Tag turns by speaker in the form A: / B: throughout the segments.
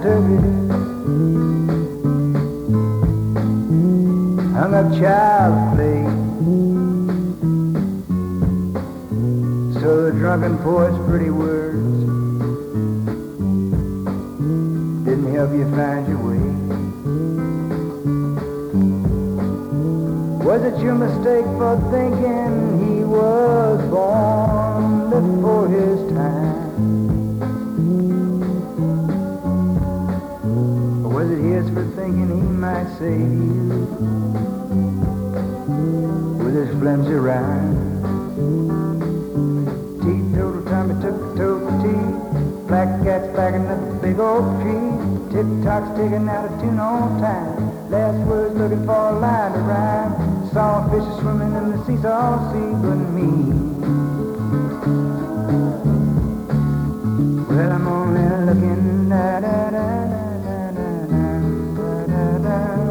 A: turkey, hung up child's play. So the drunken poet's pretty words didn't help you find your way. Was it your mistake for thinking he was born before his time? Or was it his for thinking he might save you with his flimsy rhyme? Teetotal Tommy took a toke of tea, black cat's backing up a big oak tree, tip-tock's taking out a tune on time, last words looking for a line to rhyme. Saw fishes swimming in the seesaw sea but me. Well, I'm only looking da da da da da da da da da.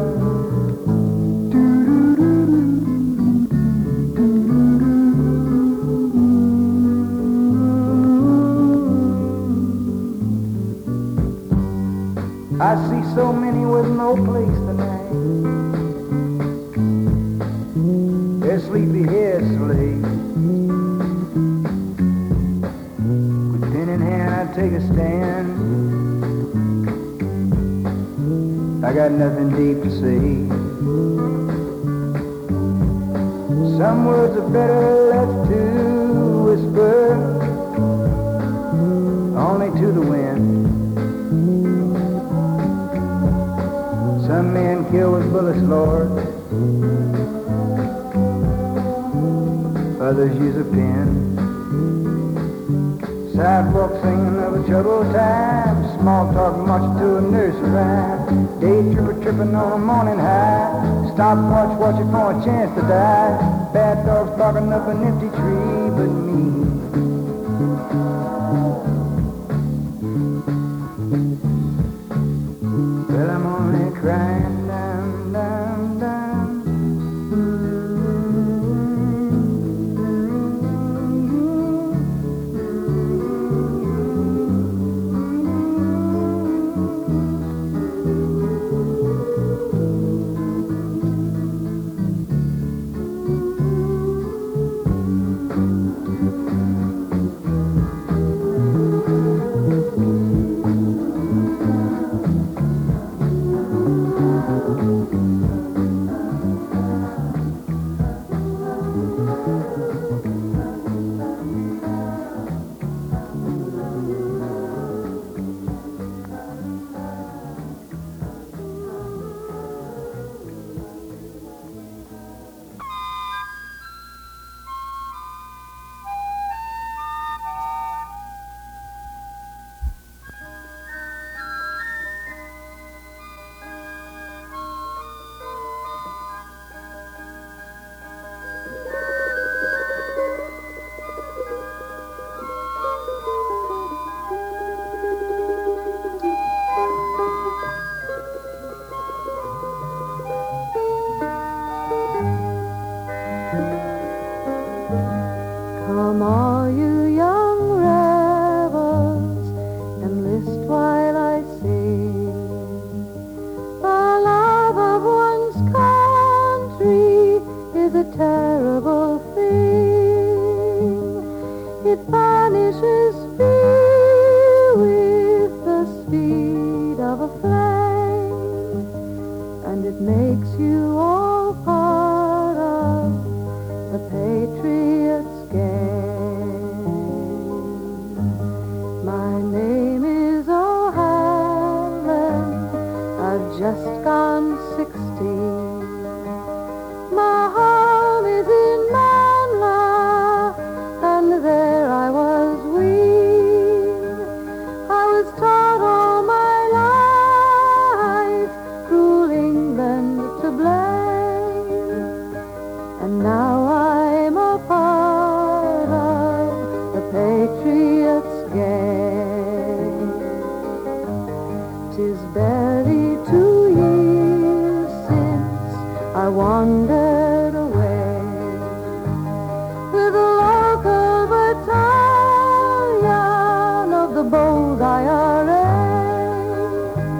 A: I see so many with no place tonight. Their sleepy heads slave. With pen in hand, I take a stand. I got nothing deep to say. Some words are better left to whisper, only to the wind. Some men kill with bullets, Lord. Others use a pen. Sidewalk singing of a troubled time. Small talk marching to a nursery rhyme. Day tripper tripping on a morning high. Stopwatch watching for a chance to die. Bad dogs barking up an empty tree but me. Well, I'm only crying down, down, down.
B: Come all you young rebels, enlist while I sing. The love of one's country is a terrible thing. It vanishes fear with the speed of a flame, and it makes you all part of the patriot's game. My name is O'Hanlon, I've just gone 16. My home is in Manla, and there I was weaned. I was taught all my life cruel England to blame, and now I'm a part of the patriot's game. 'Tis barely 2 years since I wandered away with a local battalion of the bold IRA.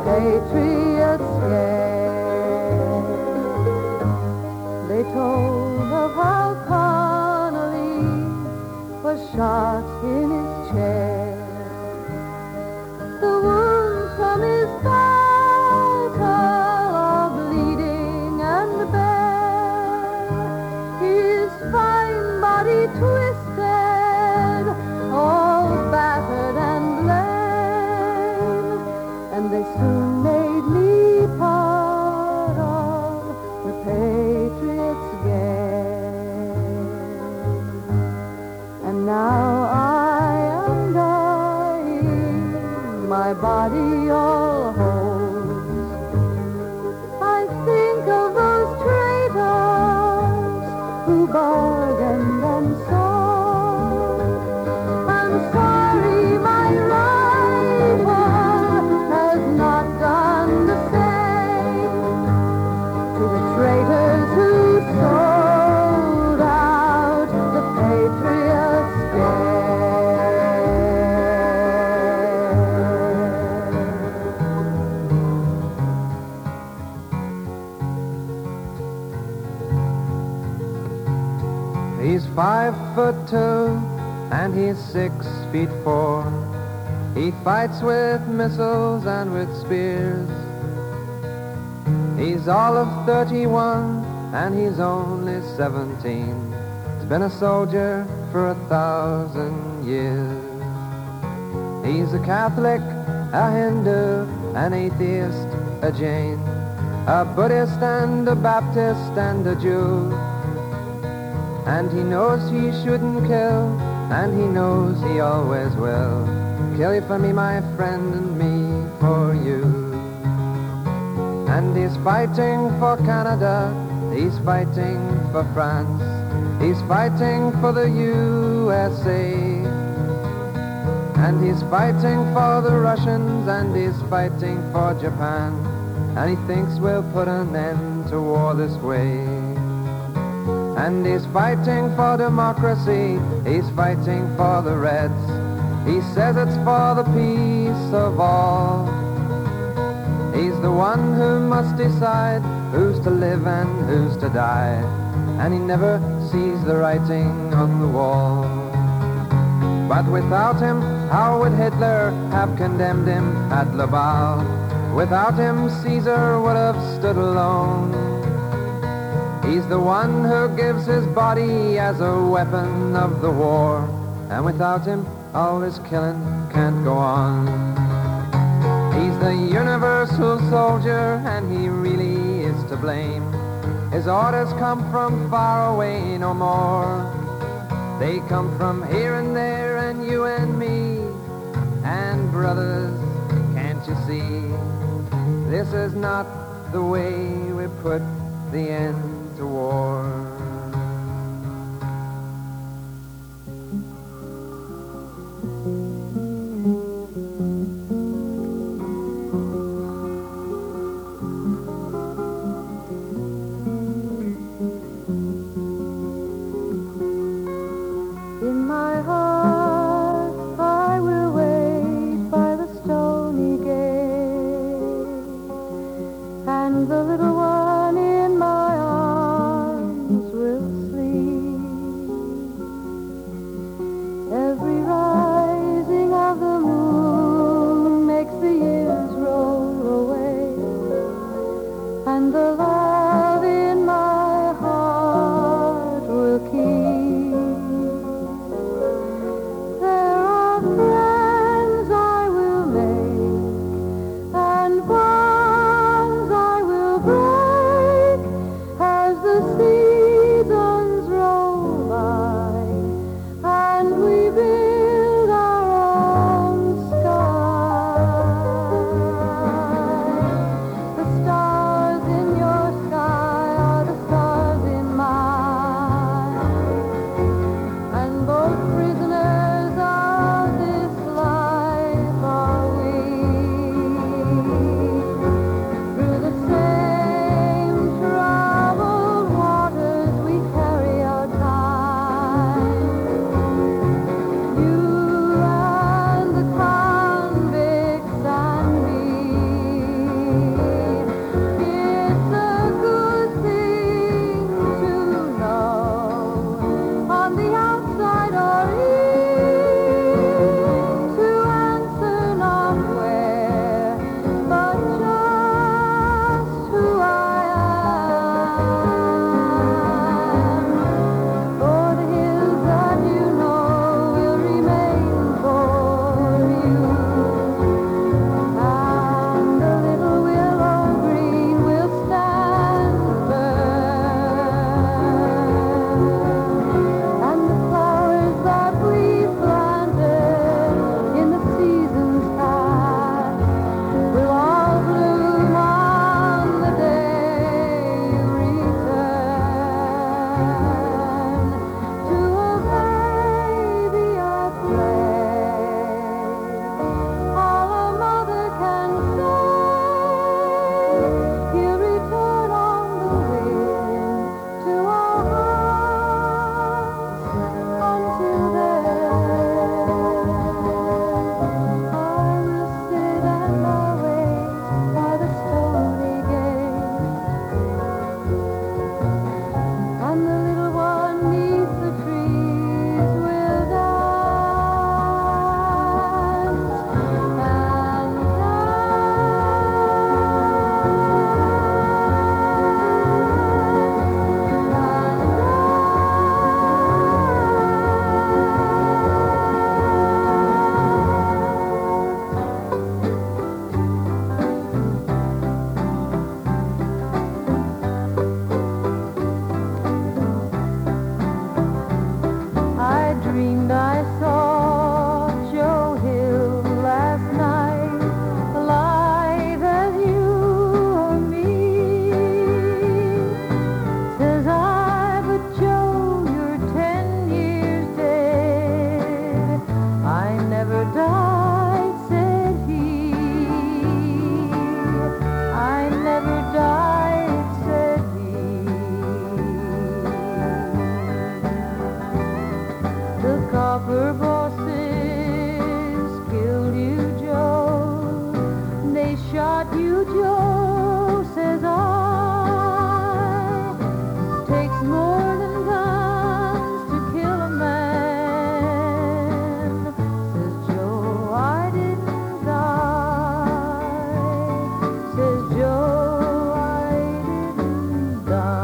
B: patriots scared. They told of how Connolly was shot in his chair. The wounds from his battle are bleeding and bare. His fine body twisted, all battered and lame, and they soon made me part of the Patriots' gang. And now I am dying, my body all holds. I think of those traitors who bargained and sold. I'm sorry my rifle has not done the same to the traitors who sold out the Patriots' gang.
C: He's 5'2" and he's 6'4". He fights with missiles and with spears. He's all of 31 and he's only 17. He's been a soldier for 1,000 years. He's a Catholic, a Hindu, an atheist, a Jain, a Buddhist and a Baptist and a Jew. And he knows he shouldn't kill, and he knows he always will. Kill you for me, my friend, and me for you. And he's fighting for Canada, he's fighting for France, he's fighting for the USA. And he's fighting for the Russians, and he's fighting for Japan. And he thinks we'll put an end to war this way. And he's fighting for democracy, he's fighting for the Reds. He says it's for the peace of all. He's the one who must decide who's to live and who's to die. And he never sees the writing on the wall. But without him, how would Hitler have condemned him at Laval? Without him, Caesar would have stood alone. He's the one who gives his body as a weapon of the war. And without him, all this killing can't go on. He's the universal soldier, and he really is to blame. His orders come from far away no more. They come from here and there, and you and me. And brothers, can't you see? This is not the way we put the end to war.
B: In my heart I will wait by the stony gate, and the little one in my arms will sleep. Every rising of the moon makes the years roll away, and the love in my heart will keep. There are friends I will make, and bonds I will break. you, Joe, says I. Takes more than guns to kill a man. Says Joe, I didn't die. Says Joe, I didn't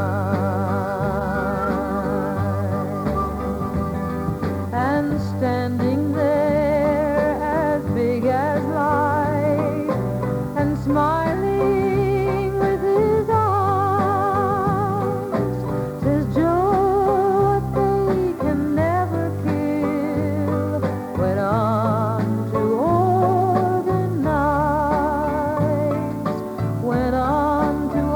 B: die. And standing there as big as life and smiling with his eyes, says Joe, what they can never kill went on to organize, went on to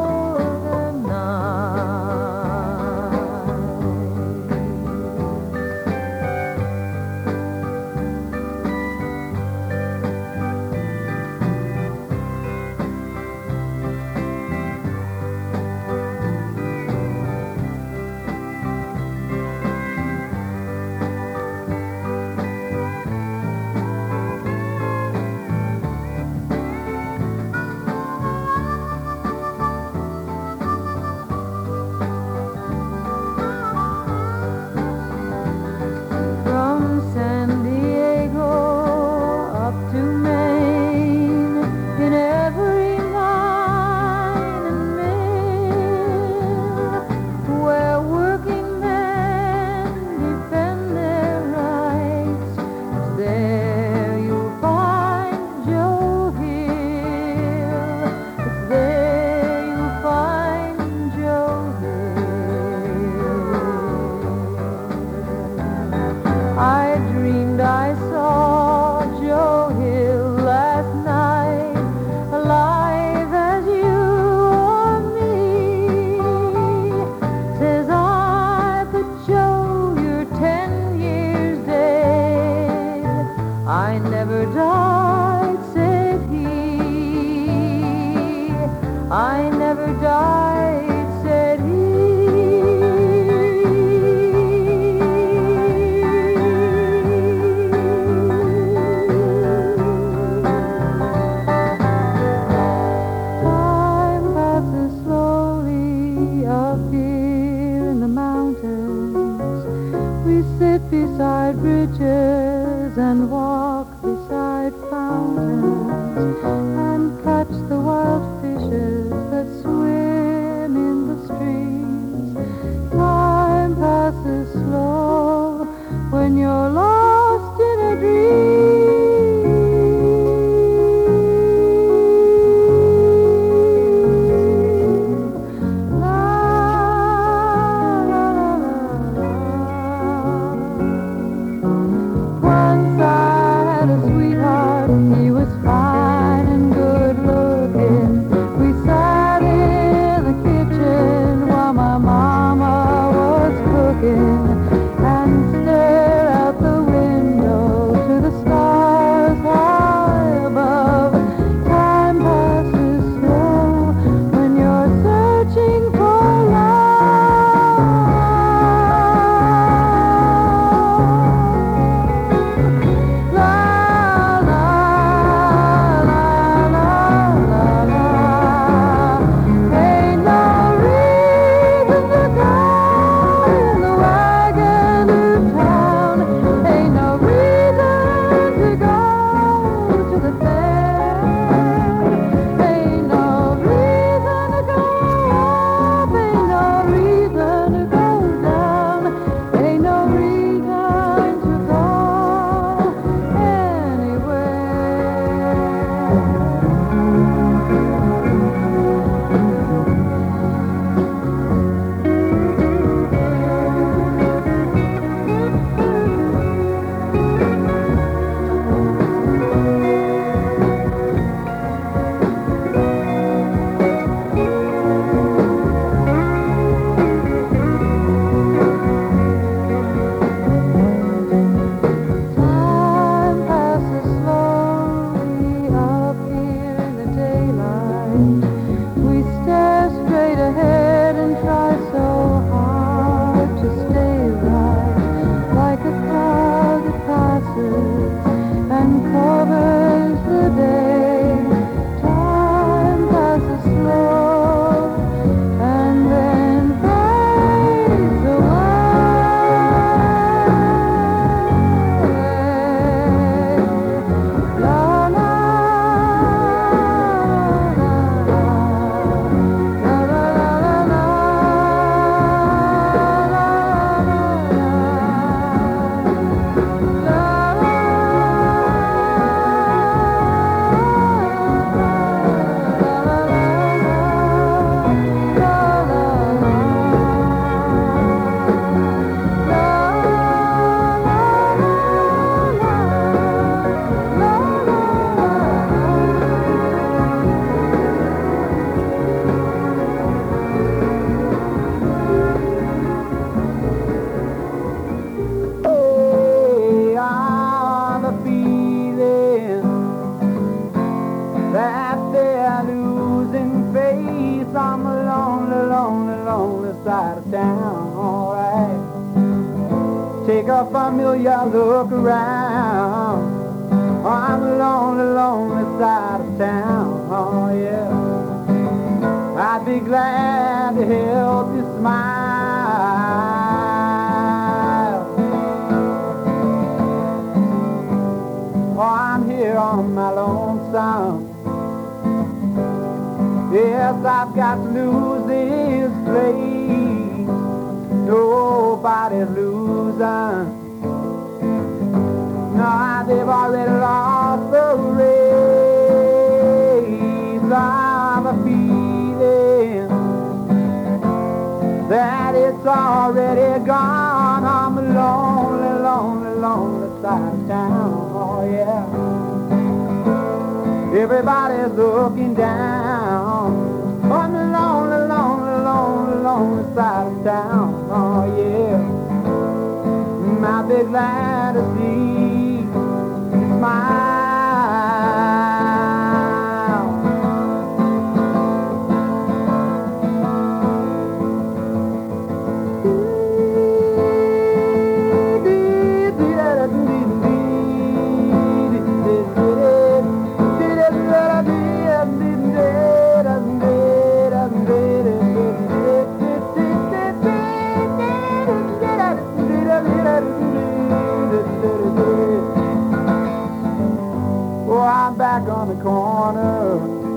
B: from San Diego up to Maine, in every mine and mill, where working men defend their rights, there you'll find Joe Hill. It's there you'll find Joe Hill. I dreamed I saw Joe Hill last night, alive as you or me. Says I, but Joe, you're 10 years dead. I never died, said he. I never died, said Time passes slowly up here in the mountains. We sit beside bridges and walk beside fountains and catch the wild fishes that swim in the streams. Time passes slow when you're lost in a dream. La la la la la. Once I had a sweetheart, he was fine and good looking. We sat in the kitchen while my mama was cooking and stared out the window to the stars high above. Time passes slow when you're searching for love. La la la la la la. Ain't no reason to go in the wagon to town. Ain't no reason to go to the fair. Ain't no reason to go up. Ain't no reason to go down. Ain't no reason to go Time passes slowly up here in the daylight. We stare straight ahead and try so hard to stay right, like a cloud that passes and covers the day. Time
A: side of town, alright. Take a familiar look around on the lonely, lonely side of town, oh yeah. I'd be glad to help you smile. Oh, I'm here on my lonesome. Yes, I've got to lose this place. Nobody's losing. No, they've already lost the race. I'm a feeling that it's already gone. I'm a lonely, lonely, lonely side of town, oh yeah. Everybody's looking down on the lonely, lonely, lonely, lonely side of town, oh yeah. I'll be glad to see you smile. Oh, I'm back on the corner.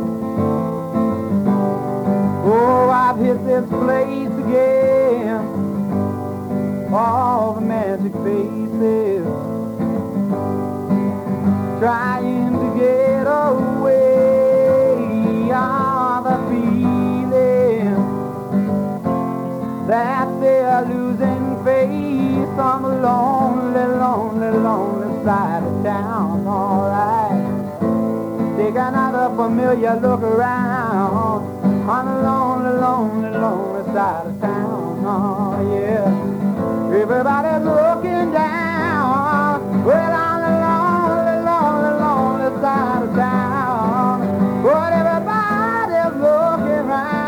A: Oh, I've hit this place again. All the magic faces trying to get away. All the feeling that they're losing face on the lonely, lonely, lonely side of town, alright. Take another familiar look around on the lonely, lonely, lonely side of town, oh yeah. Everybody's looking down, well, on the lonely, lonely, lonely side of town. But everybody's looking round.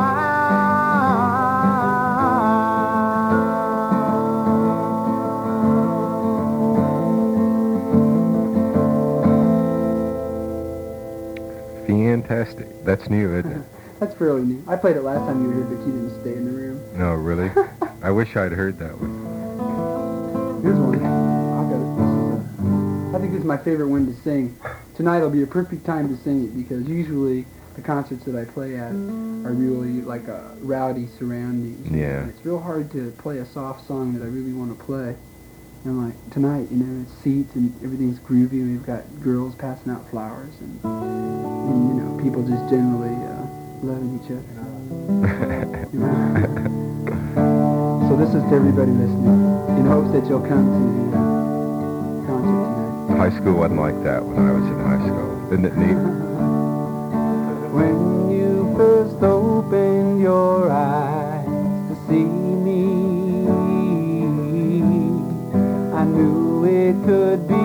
D: Fantastic. That's new, isn't it?
E: That's fairly new. I played it last time you were here, but you didn't stay in the room.
D: No, really? I wish I'd heard that one.
E: Here's one. I'll get it. I think this is my favorite one to sing. Tonight will be a perfect time to sing it because usually the concerts that I play at are really like rowdy surroundings.
D: Yeah.
E: And it's real hard to play a soft song that I really want to play. And like tonight, you know, it's seats and everything's groovy. We've got girls passing out flowers and you know, people just generally loving each other. You know? So this is to everybody listening, in hopes that you'll come to the concert tonight.
D: High school wasn't like that when I was in high school. Isn't it neat?
A: When you first opened your eyes to see me, I knew it could be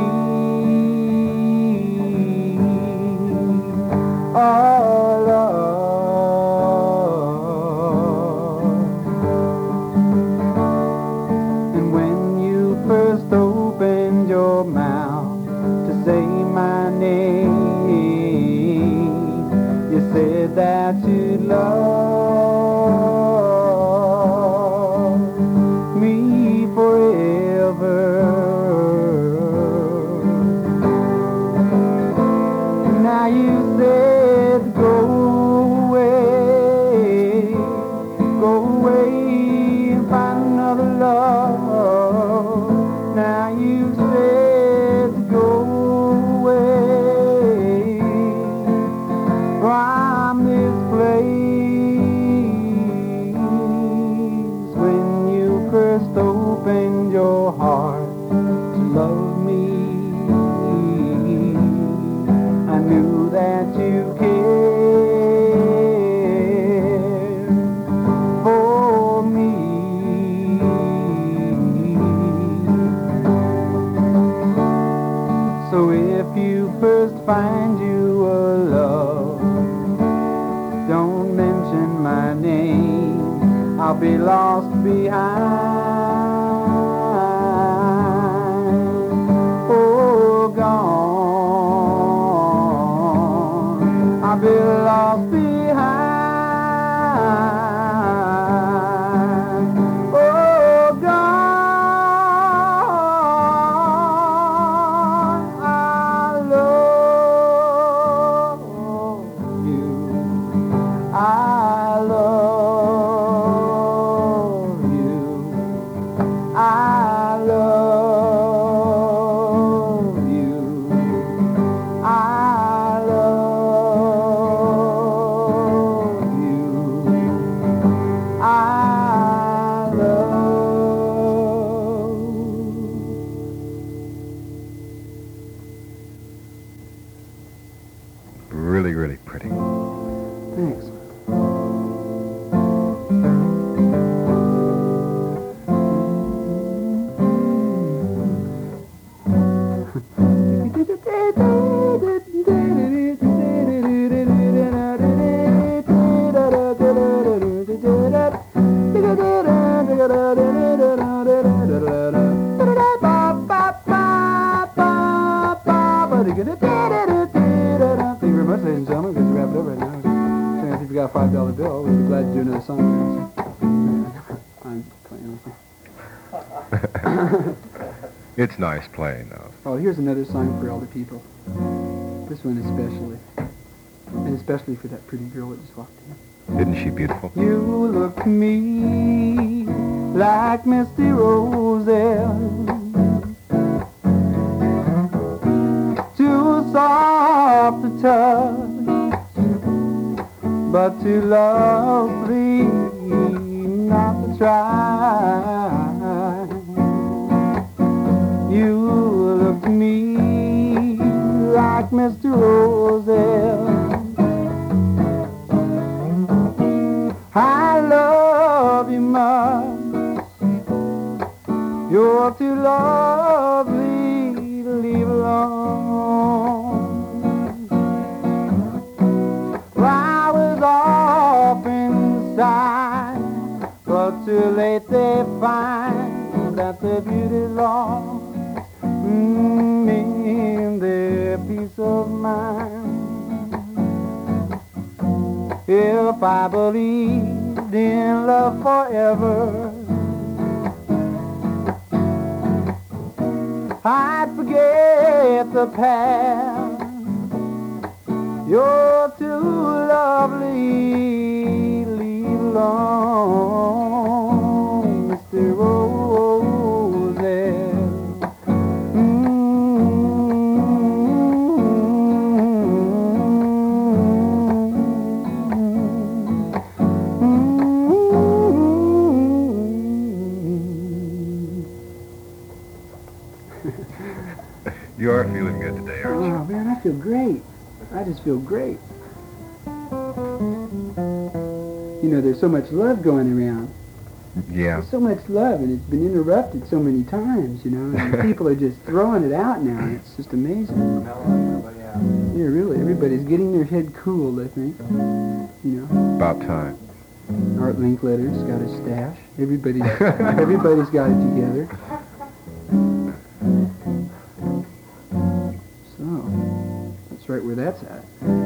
A: all love. And when you first opened your mouth to say my name, you said that you'd love me forever. Now you said go away and find another love. Now you said go away from this place.
C: be lost behind. Oh, gone, I'll be lost behind. Oh, gone, I love you. I love you. I love you. I love you. I love.
D: Really, really pretty.
E: Thanks. Thank you very much, ladies and gentlemen. We're going to wrap it up right now. If you've got a $5 bill, we'd be glad to do another song. I'm playing with you.
D: It's nice playing, though.
E: Oh, here's another song for all the people. This one especially. And especially for that pretty girl that just walked in.
D: Isn't she beautiful?
C: You look to me like misty roses, too soft to touch, but too lovely not to try. You look to me like misty roses. I love you much. You're too lovely to leave alone. Well, I was off inside, but too late they find that the beauty's lost in their peace of mind. If I believed in love forever, I'd forget the past. You're too lovely to leave alone, Mr. Roses.
D: You are feeling good today, aren't you?
E: Oh, man, I feel great. I just feel great. You know, there's so much love going around.
D: Yeah.
E: There's so much love, and it's been interrupted so many times, you know. And people are just throwing it out now, and it's just amazing. Yeah, really. Everybody's getting their head cooled, I think. You know.
D: About time.
E: Art Linkletter's got his stash. Everybody's got it together. So, that's right where that's at.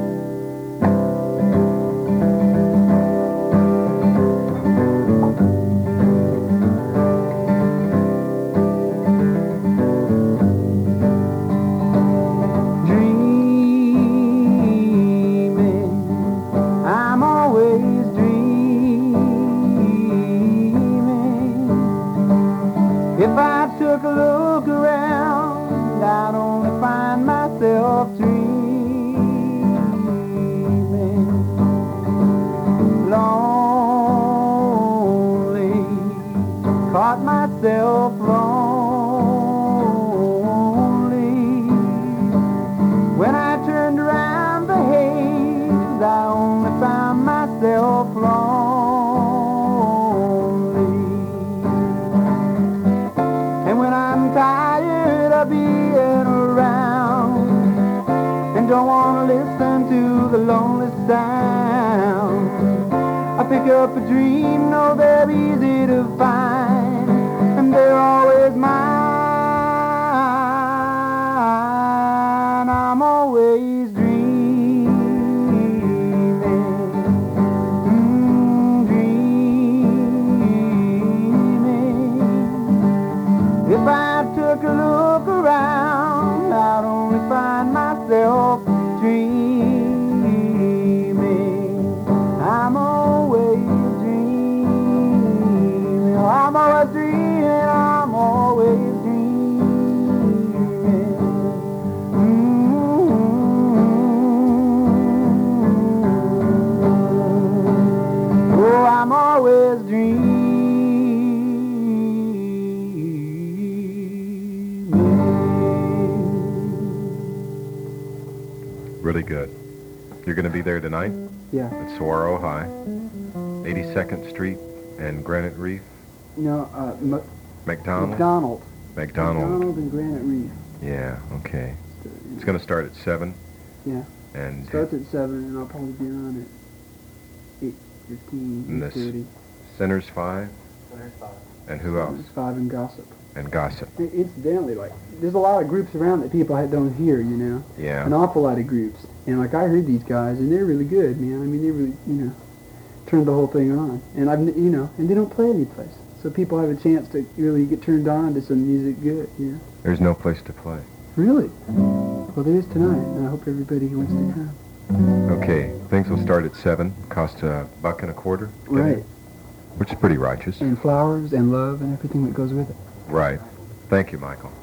C: If I took a look around, I'd only find myself dreaming. Lonely, caught myself lonely. When I turned around the haze, I only found myself lonely. Tired of being around and don't want to listen to the lonely sound. I pick
A: pick up a dream, no, they're easy to find, and they're always mine. I'm always dreaming, dreaming. If I took a look around, I'd only find myself dreaming. I'm always dreaming. I'm always dreaming. I'm always dreaming. Oh, I'm always dreaming.
D: Really good. You're going to be there tonight
E: Yeah.
D: at Saguaro High, 82nd Street and Granite Reef.
E: No,
D: McDonald?
E: McDonald and Granite Reef.
D: Yeah, okay. It's going to start at 7.
E: Yeah.
D: And
E: Starts at 7, and I'll probably be on at 8:15,
D: And this-
E: 8:30.
D: Center's 5. And who else?
E: There's 5 and Gossip.
D: And Gossip.
E: Incidentally, like, there's a lot of groups around that people don't hear, you know?
D: Yeah.
E: An awful lot of groups. And, like, I heard these guys, and they're really good, man. I mean, they really, you know, turned the whole thing on. And, and they don't play any place. So people have a chance to really get turned on to some music good, you know?
D: There's no place to play.
E: Really? Well, there is tonight, and I hope everybody wants to come.
D: Okay, things will start at 7. Cost $1.25.
E: Right.
D: Which is pretty righteous.
E: And flowers and love and everything that goes with it.
D: Right. Thank you, Michael.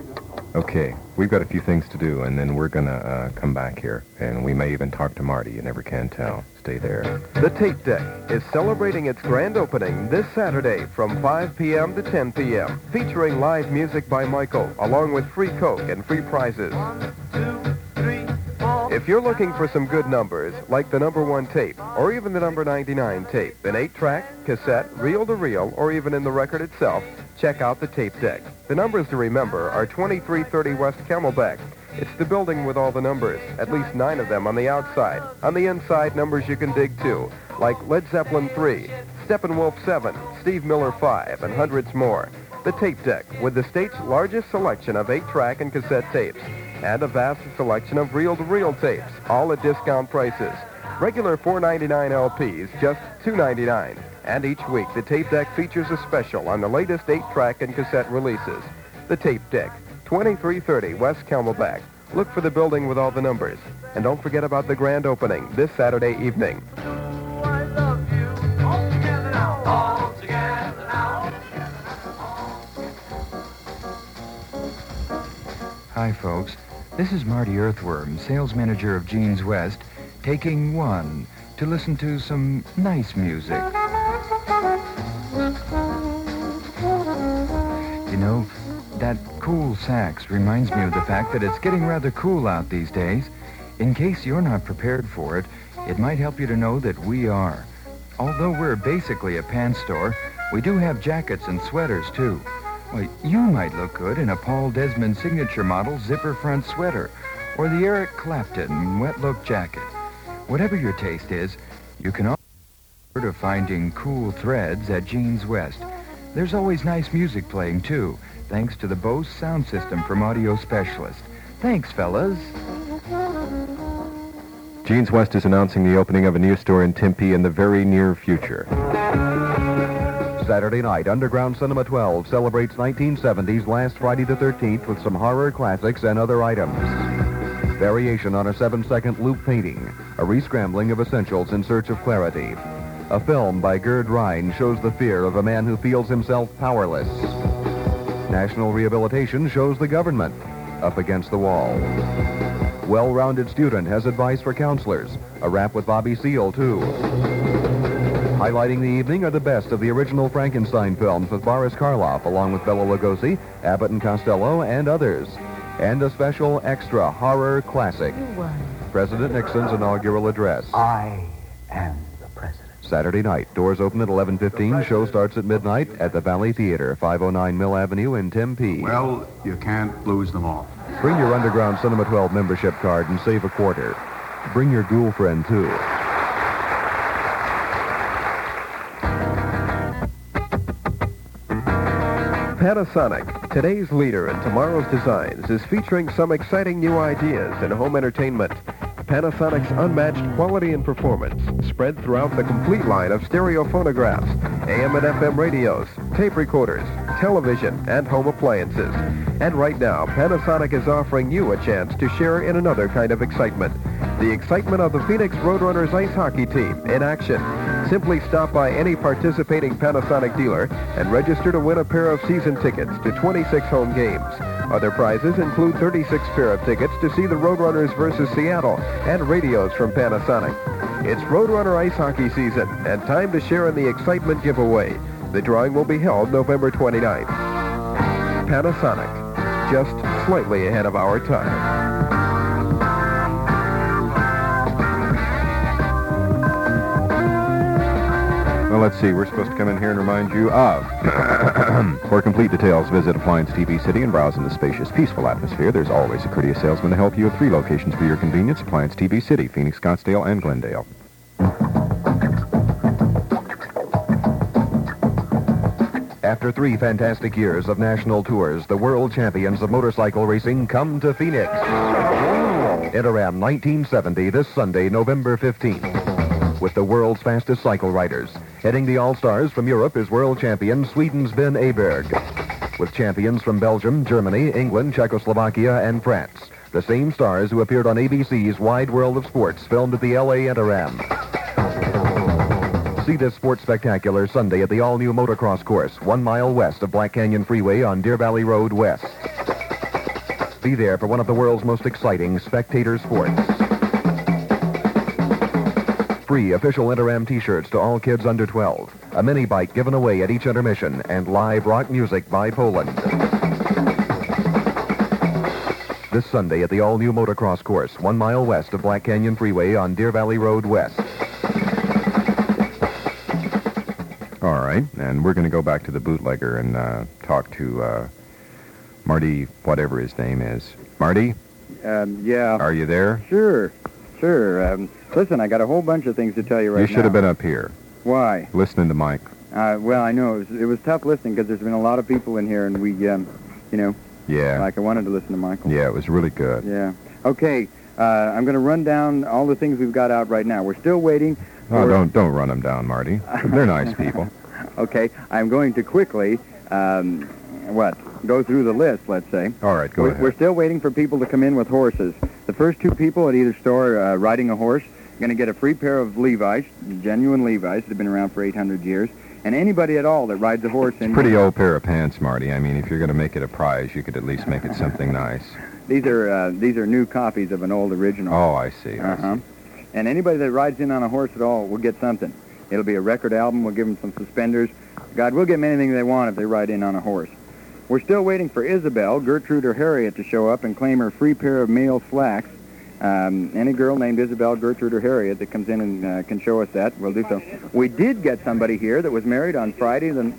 D: Okay, we've got a few things to do, and then we're going to come back here. And we may even talk to Marty. You never can tell. Stay there.
F: The Tape Deck is celebrating its grand opening this Saturday from 5 p.m. to 10 p.m., featuring live music by Michael, along with free Coke and free prizes.
A: 1, 2, 3, 4.
F: If you're looking for some good numbers, like the number 1 tape, or even the number 99 tape, an 8-track, cassette, reel-to-reel, or even in the record itself, check out the Tape Deck. The numbers to remember are 2330 West Camelback. It's the building with all the numbers, at least 9 of them on the outside. On the inside, numbers you can dig too, like Led Zeppelin 3, Steppenwolf 7, Steve Miller 5, and hundreds more. The Tape Deck, with the state's largest selection of 8-track and cassette tapes, and a vast selection of reel-to-reel tapes, all at discount prices. Regular $4.99 LPs, just $2.99. And each week, the Tape Deck features a special on the latest 8-track and cassette releases. The Tape Deck, 2330 West Camelback. Look for the building with all the numbers. And don't forget about the grand opening this Saturday evening.
A: I love you. All together now. All together now.
G: Hi, folks. This is Marty Earthworm, sales manager of Jeans West, taking one to listen to some nice music. You know, that cool sax reminds me of the fact that it's getting rather cool out these days. In case you're not prepared for it, it might help you to know that we are. Although we're basically a pants store, we do have jackets and sweaters, too. Well, you might look good in a Paul Desmond signature model zipper front sweater, or the Eric Clapton wet look jacket. Whatever your taste is, you can also look forward to finding cool threads at Jeans West. There's always nice music playing, too, thanks to the Bose sound system from Audio Specialist. Thanks, fellas.
D: Jeans West is announcing the opening of a new store in Tempe in the very near future.
F: Saturday night, Underground Cinema 12 celebrates 1970s last Friday the 13th with some horror classics and other items. Variation on a 7-second loop painting, a rescrambling of essentials in search of clarity. A film by Gerd Rhine shows the fear of a man who feels himself powerless. National Rehabilitation shows the government up against the wall. Well-rounded Student has advice for counselors. A rap with Bobby Seale, too. Highlighting the evening are the best of the original Frankenstein films with Boris Karloff, along with Bela Lugosi, Abbott and Costello, and others. And a special extra horror classic, President Nixon's inaugural address.
H: I am the president.
F: Saturday night. Doors open at 11:15. Show starts at midnight at the Valley Theater, 509 Mill Avenue in Tempe.
H: Well, you can't lose them all.
F: Bring your Underground Cinema 12 membership card and save a quarter. Bring your ghoul friend, too. Panasonic, today's leader in tomorrow's designs, is featuring some exciting new ideas in home entertainment. Panasonic's unmatched quality and performance spread throughout the complete line of stereo phonographs, AM and FM radios, tape recorders, television, and home appliances. And right now, Panasonic is offering you a chance to share in another kind of excitement. The excitement of the Phoenix Roadrunners ice hockey team in action. Simply stop by any participating Panasonic dealer and register to win a pair of season tickets to 26 home games. Other prizes include 36 pair of tickets to see the Roadrunners versus Seattle and radios from Panasonic. It's Roadrunner ice hockey season and time to share in the excitement giveaway. The drawing will be held November 29th. Panasonic, just slightly ahead of our time.
D: Well, let's see. We're supposed to come in here and remind you of. For complete details, visit Appliance TV City and browse in the spacious, peaceful atmosphere. There's always a courteous salesman to help you at 3 locations for your convenience. Appliance TV City, Phoenix, Scottsdale, and Glendale.
I: After 3 fantastic years of national tours, the world champions of motorcycle racing come to Phoenix. Interam 1970 this Sunday, November 15th. With the world's fastest cycle riders. Heading the All-Stars from Europe is world champion Sweden's Ben Aberg. With champions from Belgium, Germany, England, Czechoslovakia, and France. The same stars who appeared on ABC's Wide World of Sports, filmed at the L.A. Interam. See this sports spectacular Sunday at the all-new motocross course, 1 mile west of Black Canyon Freeway on Deer Valley Road West. Be there for one of the world's most exciting spectator sports. Free official Interam t-shirts to all kids under 12. A mini bike given away at each intermission, and live rock music by Poland. This Sunday at the all-new motocross course, 1 mile west of Black Canyon Freeway on Deer Valley Road West.
D: All right, and we're going to go back to the bootlegger and talk to Marty, whatever his name is. Marty?
J: Yeah.
D: Are you there?
J: Sure. Listen, I got a whole bunch of things to tell you right now.
D: You should have been up here.
J: Why?
D: Listening to Mike.
J: Well, I know. It was tough listening because there's been a lot of people in here, and we,
D: Yeah.
J: like I wanted to listen to Michael.
D: Yeah, it was really good.
J: Yeah. Okay, I'm going to run down all the things we've got out right now. We're still waiting.
D: Oh, don't run them down, Marty. They're nice people.
J: Okay, I'm going to quickly, go through the list, let's say.
D: All right, go ahead.
J: We're still waiting for people to come in with horses. The first 2 people at either store riding a horse going to get a free pair of Levi's, genuine Levi's. They've been around for 800 years. And anybody at all that rides a horse in...
D: Pretty old pair of pants, Marty. I mean, if you're going to make it a prize, you could at least make it something nice.
J: These are new copies of an old original.
D: Oh, I see.
J: Uh-huh. And anybody that rides in on a horse at all will get something. It'll be a record album. We'll give them some suspenders. God, we'll give them anything they want if they ride in on a horse. We're still waiting for Isabel, Gertrude, or Harriet to show up and claim her free pair of male slacks. Any girl named Isabel, Gertrude, or Harriet that comes in and can show us that, we'll do so. We did get somebody here that was married on Friday, Friday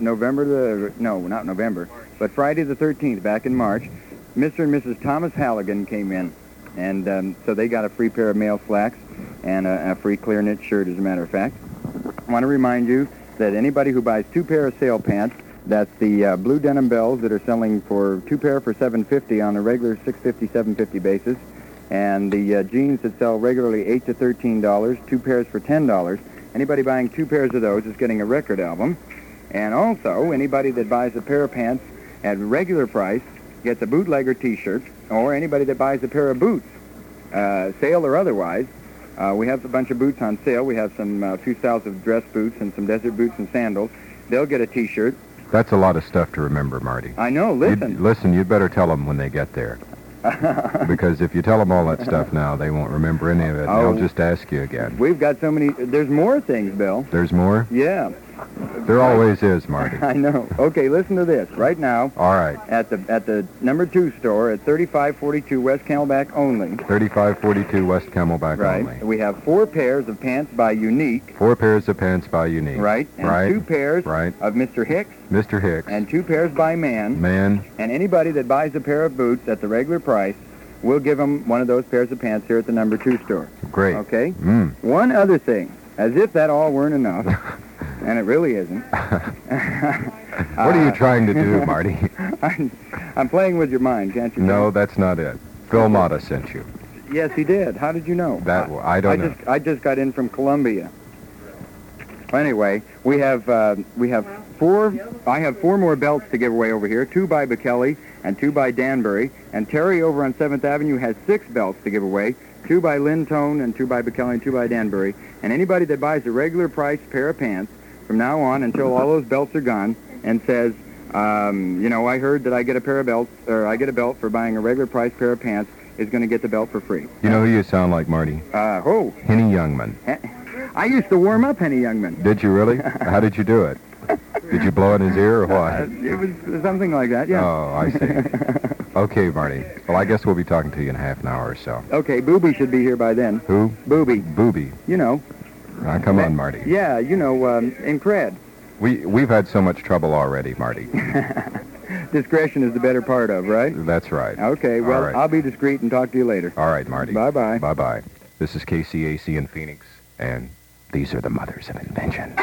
J: the 13th, back in March. Mr. and Mrs. Thomas Halligan came in, and so they got a free pair of male slacks and a free clear knit shirt, as a matter of fact. I want to remind you that anybody who buys 2 pair of sail pants, that's the blue denim bells that are selling for 2 pair for $7.50 on a regular $6.50, $7.50 basis, and the jeans that sell regularly $8 to $13, 2 pairs for $10. Anybody buying 2 pairs of those is getting a record album. And also, anybody that buys a pair of pants at regular price gets a bootlegger T-shirt, or anybody that buys a pair of boots, sale or otherwise. We have a bunch of boots on sale. We have some few styles of dress boots and some desert boots and sandals. They'll get a T-shirt.
D: That's a lot of stuff to remember, Marty.
J: I know, listen.
D: You'd better tell them when they get there. Because if you tell them all that stuff now, they won't remember any of it. They'll just ask you again.
J: We've got so many. There's more things, Bill.
D: There's more?
J: Yeah.
D: There always is, Marty.
J: I know. Okay, listen to this. Right now.
D: All right.
J: At the number 2 store at 3542 West Camelback only.
D: 3542 West Camelback only.
J: Right. We have 4 pairs of pants by Unique.
D: 4 pairs of pants by Unique.
J: Right. And 2 pairs of Mr. Hicks.
D: Mr. Hicks.
J: And 2 pairs by Man.
D: Man.
J: And anybody that buys a pair of boots at the regular price, we'll give them one of those pairs of pants here at the number 2 store.
D: Great.
J: Okay? One other thing, as if that all weren't enough, and it really isn't.
D: What are you trying to do, Marty?
J: I'm playing with your mind, can't you?
D: No, that's not it. Phil Mata sent you.
J: Yes, he did. How did you know?
D: I don't know.
J: I just got in from Columbia. Anyway, we have four. I have 4 more belts to give away over here. 2 by Bekele and 2 by Danbury. And Terry over on 7th Avenue has 6 belts to give away. 2 by Lynn Tone and 2 by Bekele and 2 by Danbury. And anybody that buys a regular price pair of pants from now on until all those belts are gone and says, I heard that I get a pair of belts, or I get a belt for buying a regular price pair of pants, is going to get the belt for free.
D: You know who you sound like, Marty?
J: Who?
D: Henny Youngman.
J: I used to warm up Henny Youngman.
D: Did you really? How did you do it? Did you blow in his ear or what?
J: It was something like that, yeah.
D: Oh, I see. Okay, Marty. Well, I guess we'll be talking to you in half an hour or so.
J: Okay, Booby should be here by then.
D: Who?
J: Booby.
D: Booby.
J: You know.
D: Come on, Marty.
J: Yeah, in cred.
D: We've had so much trouble already, Marty.
J: Discretion is the better part of, right?
D: That's right.
J: Okay, well,
D: All right.
J: I'll be discreet and talk to you later.
D: All right, Marty.
J: Bye-bye.
D: Bye-bye. This is KCAC in Phoenix, and these are the mothers of invention.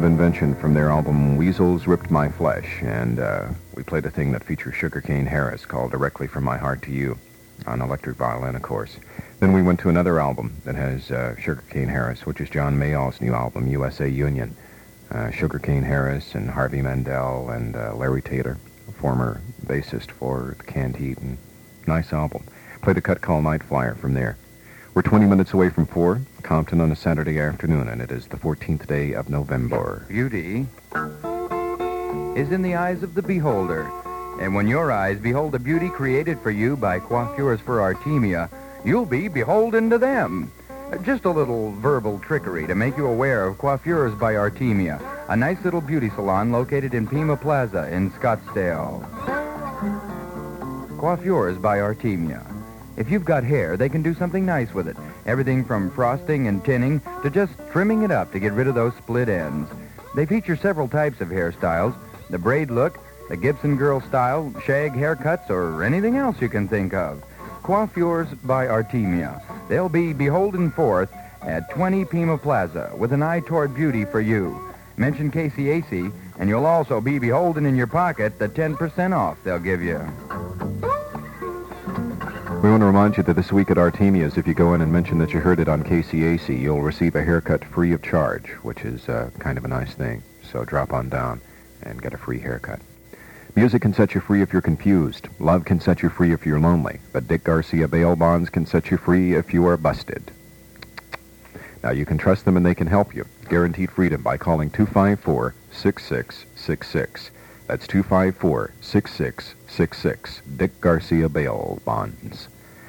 D: of Invention from their album Weasels Ripped My Flesh, and we played a thing that features Sugarcane Harris called Directly From My Heart to You, on electric violin, of course. Then we went to another album that has Sugarcane Harris, which is John Mayall's new album, USA Union. Sugarcane Harris and Harvey Mandel and Larry Taylor, former bassist for the Canned Heat, and nice album. Played a cut called Night Flyer from there. We're 20 minutes away from 4, Compton on a Saturday afternoon, and it is the 14th day of November.
G: Beauty is in the eyes of the beholder. And when your eyes behold a beauty created for you by Coiffures for Artemia, you'll be beholden to them. Just a little verbal trickery to make you aware of Coiffures by Artemia, a nice little beauty salon located in Pima Plaza in Scottsdale. Coiffures by Artemia. If you've got hair, they can do something nice with it. Everything from frosting and tinning to just trimming it up to get rid of those split ends. They feature several types of hairstyles: the braid look, the Gibson girl style, shag haircuts, or anything else you can think of. Coiffures by Artemia. They'll be beholden forth at 20 Pima Plaza with an eye toward beauty for you. Mention KCAC, and you'll also be beholden in your pocket the 10% off they'll give you.
D: We want to remind you that this week at Artemia's, if you go in and mention that you heard it on KCAC, you'll receive a haircut free of charge, which is kind of a nice thing. So drop on down and get a free haircut. Music can set you free if you're confused. Love can set you free if you're lonely. But Dick Garcia bail bonds can set you free if you are busted. Now, you can trust them and they can help you. Guaranteed freedom by calling 254-6666. That's 254-6666. Dick Garcia bail bonds.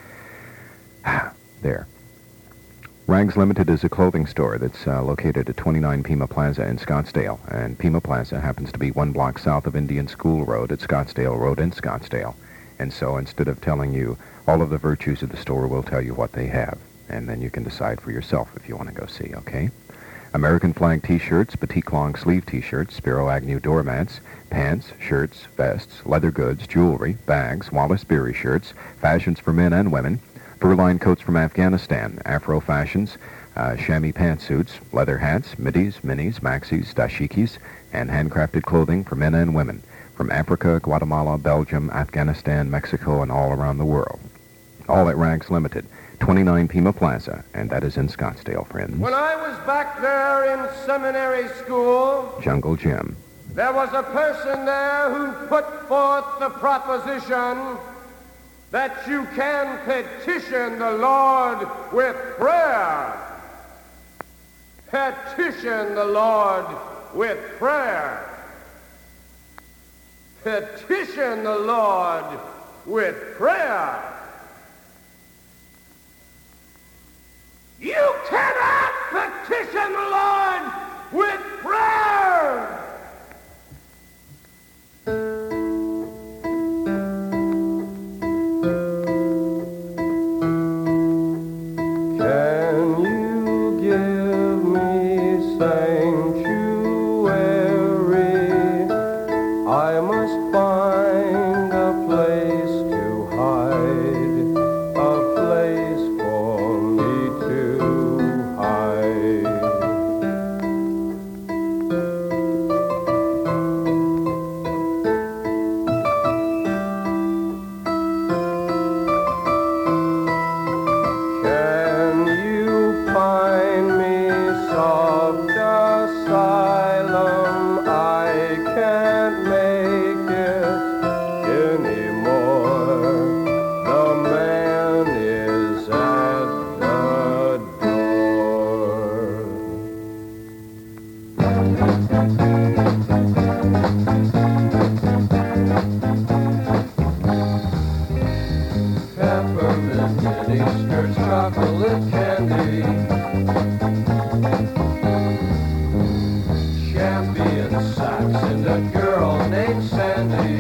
D: There. Rags Limited is a clothing store that's located at 29 Pima Plaza in Scottsdale, and Pima Plaza happens to be 1 block south of Indian School Road at Scottsdale Road in Scottsdale. And so instead of telling you all of the virtues of the store, we'll tell you what they have, and then you can decide for yourself if you want to go see, okay? American flag T-shirts, petite long sleeve T-shirts, Spiro Agnew doormats, pants, shirts, vests, leather goods, jewelry, bags, Wallace Beery shirts, fashions for men and women, fur-lined coats from Afghanistan, Afro fashions, chamois pantsuits, leather hats, middies, minis, maxis, dashikis, and handcrafted clothing for men and women from Africa, Guatemala, Belgium, Afghanistan, Mexico, and all around the world. All at Rags Limited, 29 Pima Plaza, and that is in Scottsdale, friends.
K: When I was back there in seminary school,
D: Jungle Jim.
K: There was a person there who put forth the proposition that you can petition the Lord with prayer. Petition the Lord with prayer. Petition the Lord with prayer. You cannot petition the Lord with prayer.
L: Can you give me sanctuary? I must find a place to hide, a place for me to hide. Can you find me soft asylum? I can't make it anymore. The man is at the door. Peppermint mini skirts, chocolate candy, champion socks, and a girl named Sandy.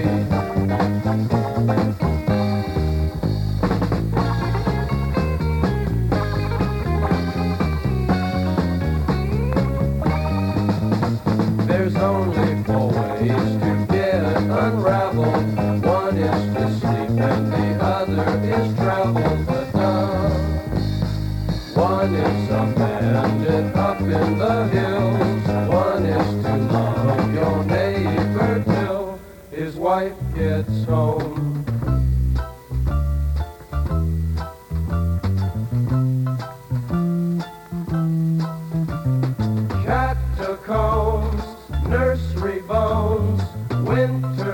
L: There's only 4 ways to get unraveled. One is to sleep and the other is travel. But one is a bandit up in the hills. One is to his wife gets home. Catacombs, nursery bones, winter